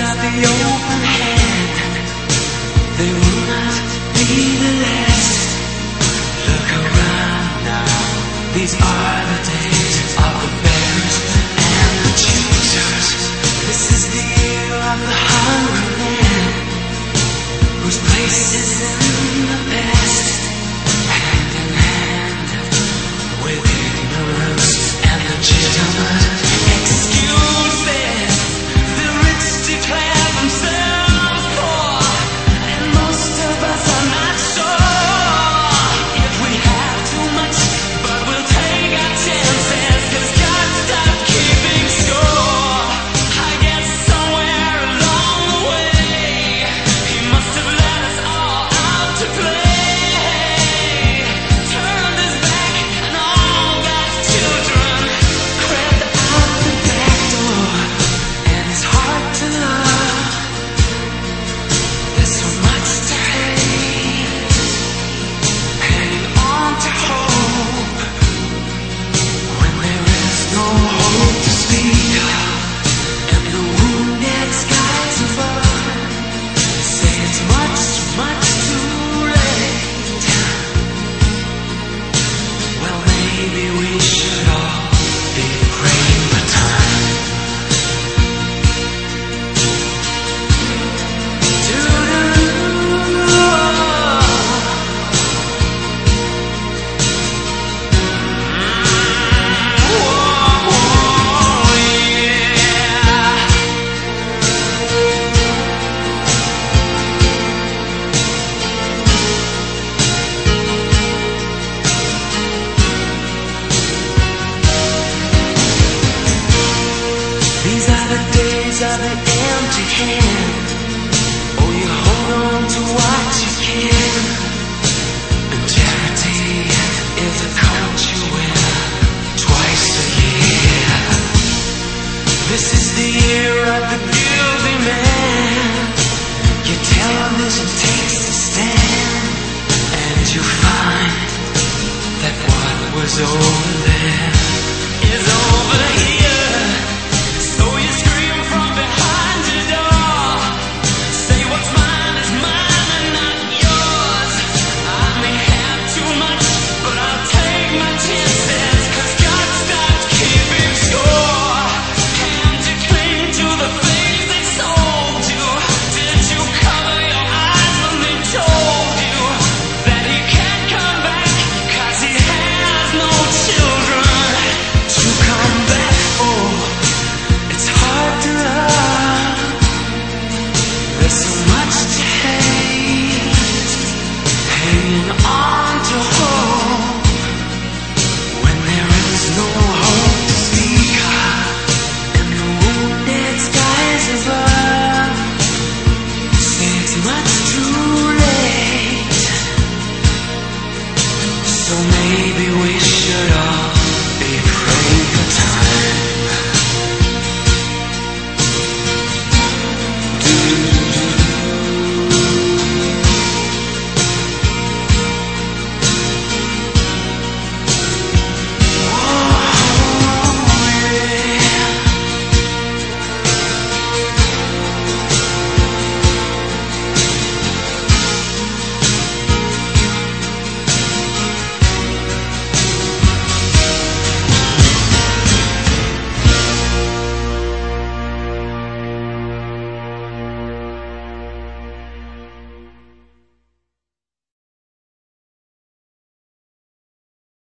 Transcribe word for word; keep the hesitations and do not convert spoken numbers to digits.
out the open hand. They will not be the last. Look around now. These are the days of the beggars and the choosers. This is the year of the hungry man, whose place is in the past. Hand in hand with ignorance and legitimate excuses. The rich declare themselves poor, and most of us are not sure if we have too much, but we'll take our chances, 'cause God stopped keeping score. I guess somewhere along the way, He must have let us all out to play. Turned His back and all God's children crept out the back door, and it's hard to love. There's so much to hate, hanging on to hope when there is no hope to speak of, and the wounded skies above say it's much, much too late. Well, maybe we should all be praying for time to These are the days of the empty hand. Oh, you hold on to what you can, and charity is a coat you wear twice a year. This is the year of the guilty man. Your television takes a stand, and you find that what was over there is over here.